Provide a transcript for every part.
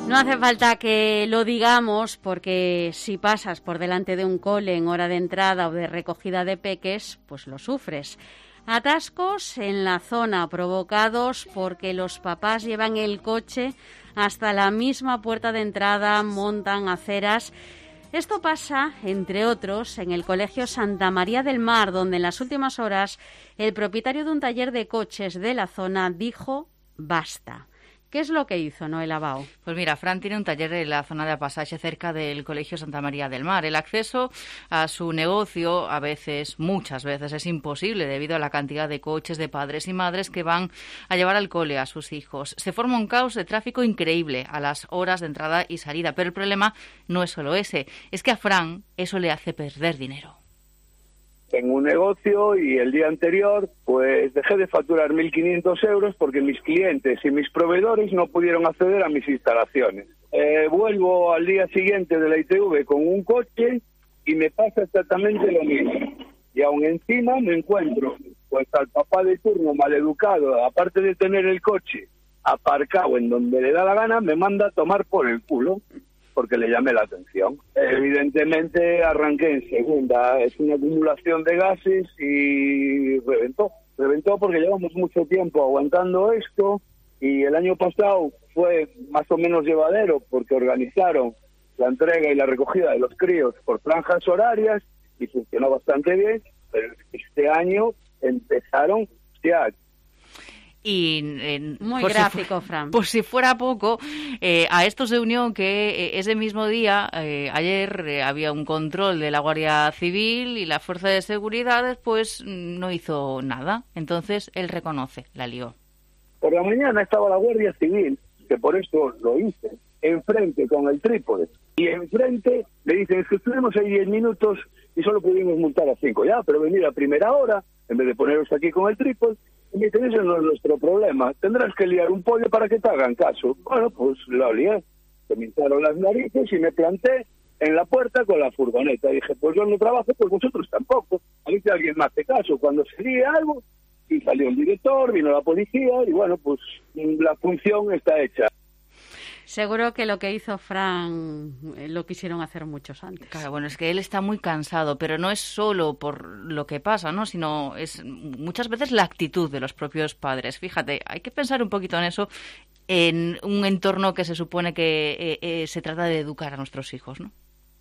No hace falta que lo digamos, porque si pasas por delante de un cole en hora de entrada o de recogida de peques, pues lo sufres. Atascos en la zona provocados porque los papás llevan el coche hasta la misma puerta de entrada, montan aceras. Esto pasa, entre otros, en el Colegio Santa María del Mar, donde en las últimas horas el propietario de un taller de coches de la zona dijo basta. ¿Qué es lo que hizo Noel Abao? Pues mira, Fran tiene un taller en la zona de Apasaxe, cerca del Colegio Santa María del Mar. El acceso a su negocio muchas veces, es imposible debido a la cantidad de coches de padres y madres que van a llevar al cole a sus hijos. Se forma un caos de tráfico increíble a las horas de entrada y salida, pero el problema no es solo ese, es que a Fran eso le hace perder dinero. Tengo un negocio y el día anterior pues dejé de facturar 1.500 euros porque mis clientes y mis proveedores no pudieron acceder a mis instalaciones. Vuelvo al día siguiente de la ITV con un coche y me pasa exactamente lo mismo. Y aún encima me encuentro pues al papá de turno maleducado, aparte de tener el coche aparcado en donde le da la gana, me manda a tomar por el culo porque le llamé la atención. Evidentemente arranqué en segunda, es una acumulación de gases y reventó porque llevamos mucho tiempo aguantando esto y el año pasado fue más o menos llevadero porque organizaron la entrega y la recogida de los críos por franjas horarias y funcionó bastante bien, pero este año empezaron ya. Y muy gráfico, Fran. Por si fuera poco, a esto se unió que ese mismo día, ayer, había un control de la Guardia Civil y la Fuerza de Seguridad pues no hizo nada. Entonces él reconoce, la lió. Por la mañana estaba la Guardia Civil, que por esto lo hice, enfrente con el trípode. Y enfrente me dicen, es que estuvimos ahí 10 minutos y solo pudimos multar a 5. Ya, pero venir a primera hora, en vez de poneros aquí con el trípode. Y me dicen, eso no es nuestro problema. Tendrás que liar un pollo para que te hagan caso. Bueno, pues lo lié. Se me hincharon las narices y me planté en la puerta con la furgoneta. Dije, pues yo no trabajo, pues vosotros tampoco. A ver si alguien me hace caso. Cuando se líe algo, y salió el director, vino la policía, y bueno, pues la función está hecha. Seguro que lo que hizo Fran lo quisieron hacer muchos antes. Claro, bueno, es que él está muy cansado, pero no es solo por lo que pasa, ¿no? Sino es muchas veces la actitud de los propios padres. Fíjate, hay que pensar un poquito en eso, en un entorno que se supone que se trata de educar a nuestros hijos, ¿no?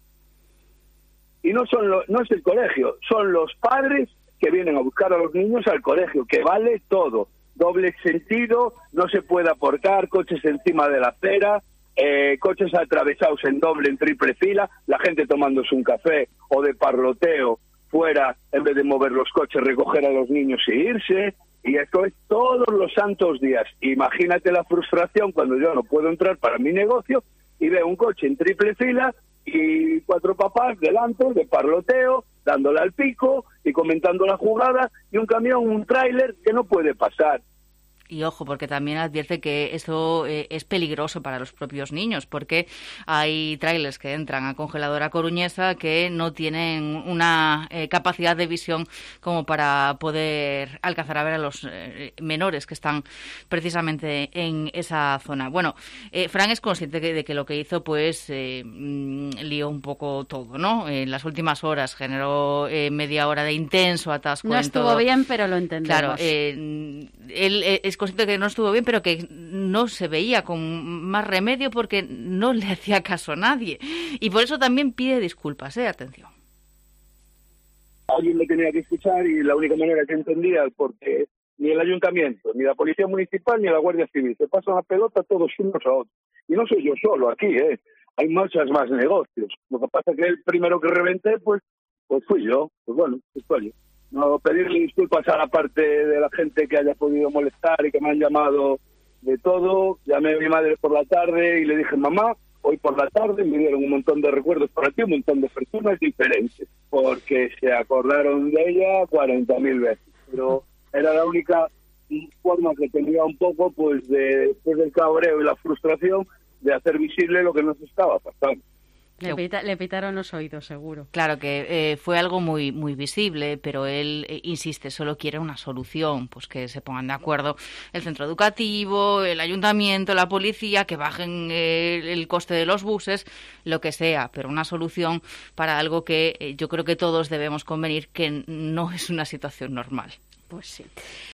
Y no es el colegio, son los padres que vienen a buscar a los niños al colegio, que vale todo. Doble sentido, no se puede aparcar, coches encima de la acera, coches atravesados en doble, en triple fila, la gente tomándose un café o de parloteo fuera, en vez de mover los coches, recoger a los niños e irse, y esto es todos los santos días. Imagínate la frustración cuando yo no puedo entrar para mi negocio y veo un coche en triple fila y 4 papás delante de parloteo, dándole al pico y comentando la jugada, y un camión, un tráiler que no puede pasar. Y ojo, porque también advierte que esto es peligroso para los propios niños, porque hay tráilers que entran a Congeladora Coruñesa que no tienen una capacidad de visión como para poder alcanzar a ver a los menores que están precisamente en esa zona. Bueno, Fran es consciente de que lo que hizo pues lió un poco todo, ¿no? En las últimas horas generó media hora de intenso atasco. No estuvo bien, pero lo entendemos. Claro, él es consciente que no estuvo bien, pero que no se veía con más remedio porque no le hacía caso a nadie. Y por eso también pide disculpas, atención. Alguien me tenía que escuchar y la única manera que entendía, porque ni el ayuntamiento, ni la policía municipal, ni la Guardia Civil se pasan la pelota todos unos a otros. Y no soy yo solo aquí, hay muchos más negocios. Lo que pasa es que el primero que reventé, pues fui yo. Pues bueno, fue yo. No, pedirle disculpas a la parte de la gente que haya podido molestar y que me han llamado de todo. Llamé a mi madre por la tarde y le dije, mamá, hoy por la tarde me dieron un montón de recuerdos para ti, un montón de personas diferentes, porque se acordaron de ella 40.000 veces. Pero era la única forma que tenía un poco, pues, después del cabreo y la frustración, de hacer visible lo que nos estaba pasando. Le pitaron los oídos, seguro. Claro que fue algo muy muy visible, pero él insiste, solo quiere una solución, pues que se pongan de acuerdo el centro educativo, el ayuntamiento, la policía, que bajen el coste de los buses, lo que sea, pero una solución para algo que yo creo que todos debemos convenir que no es una situación normal. Pues sí.